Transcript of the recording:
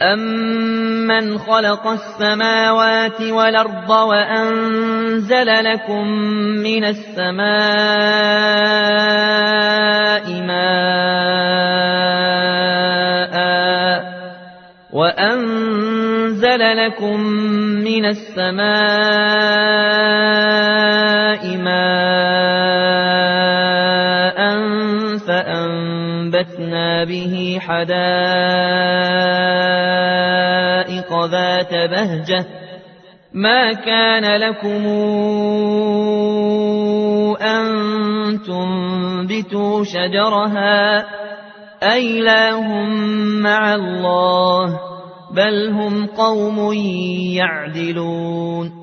أَمَّنْ خَلَقَ السَّمَاوَاتِ وَالْأَرْضَ وَأَنزَلَ لَكُم مِّنَ السَّمَاءِ مَاءً فَأَنبَتْنَا بِهِ حَدَائِقَ ذَاتَ بَهْجَةٍ مَا كَانَ لَكُمْ أَن تُنبِتُوا شَجَرَهَا أَإِلَٰهٌ مَّعَ اللَّهِ ۚ بَلْ هُمْ قَوْمٌ يَعْدِلُونَ